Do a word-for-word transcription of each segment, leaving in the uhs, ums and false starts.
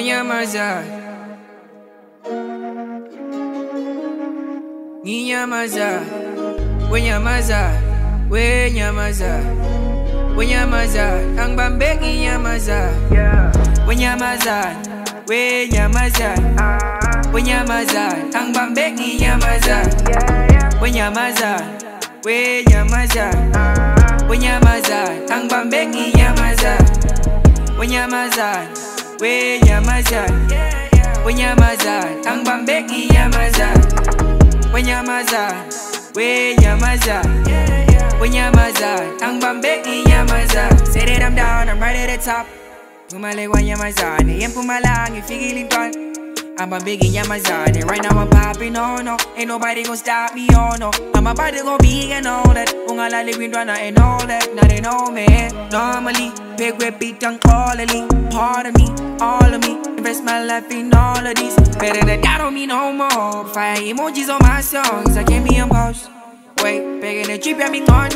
Wenyamaza, Ninyamaza, Wenyamaza, Wenyamaza, Wenyamaza, Angbambe Ninyamaza, Wenyamaza, Wenyamaza, Wenyamaza, Angbambe Ninyamaza, Wenyamaza, Wenyamaza, Wenyamaza, Angbambe Ninyamaza, Wenyamaza, Wenyamaza, Wenyamaza, Angbambe Ninyamaza, Wenyamaza, Wenyamaza, Wenyamaza, Angbambe Ninyamaza. Say that I'm down, I'm right at the top. Pumale Wenyamaza, Niyem Pumalang, if you feeling fun. I'm a big Yamazani, right now I'm popping, oh no. Ain't nobody gon' stop me, oh no. I'm about to go big and all that. Ungala living runner and all that. Now they know me. Normally, big repeat on quality. Part of me, all of me. Invest my life in all of these. Better than that don't mean no more. Fire emojis on my songs, I can't be imposed. Wait, begging a trip, I mean, oh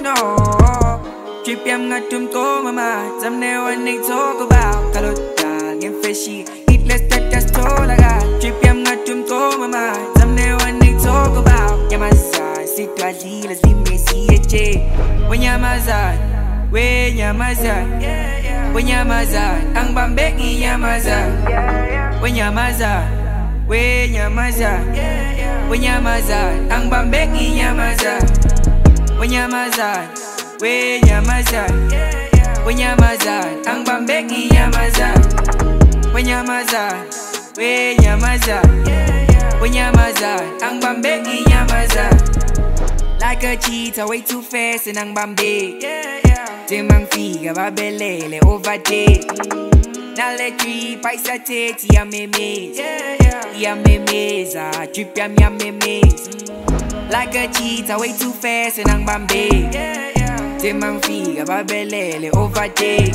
no. Trip, I'm not to go, mama. Some there when they talk about Kalota, and fishy. Let's take that toll I got. Trip yam nga tumko mama. Someday when they talk about Yamaza, sit to Ali, let's be messy eche. Wenyamaza, Wenyamaza, Wenyamaza, Angbambe Ninyamaza, Wenyamaza, Wenyamaza, Wenyamaza, Angbambe Ninyamaza, Wenyamaza, Wenyamaza, Wenyamaza, Angbambe Ninyamaza. Wenyamaza, Wenyamaza, Wenyamaza, Angbambe Ninyamaza. Like a cheetah, way too fast in Angbambe. Timang figa babelele overtake. Naletri paisa teti ya memes, ya memeza, trip yam ya memes. Like a cheetah, way too fast in Angbambe. Timang figa babelele overtake.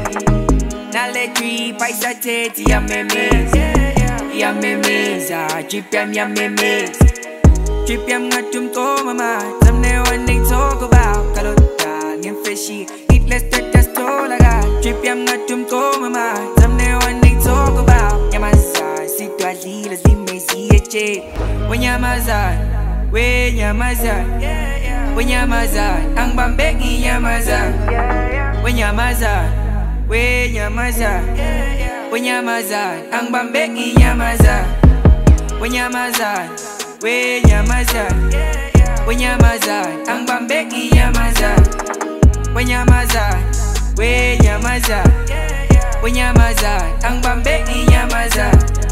Naletri paisa teti ya memes, ya memeza, trip yam ya memes. Trip yam nga tumko mama. Someday when they talk about Kalota and fishy, eat less that that's all I got. Trip yam nga tumko mama. Someday when they talk about Yamaza, sit to Ali, let's be messy eche. Wenyamaza, Wenyamaza, Wenyamaza, Angbambe Ninyamaza, Wenyamaza, Wenyamaza, Wenyamaza, Angbambe Ninyamaza, Wenyamaza, Wenyamaza, Wenyamaza, Angbambe Ninyamaza, Wenyamaza, Wenyamaza, Wenyamaza, Angbambe Ninyamaza.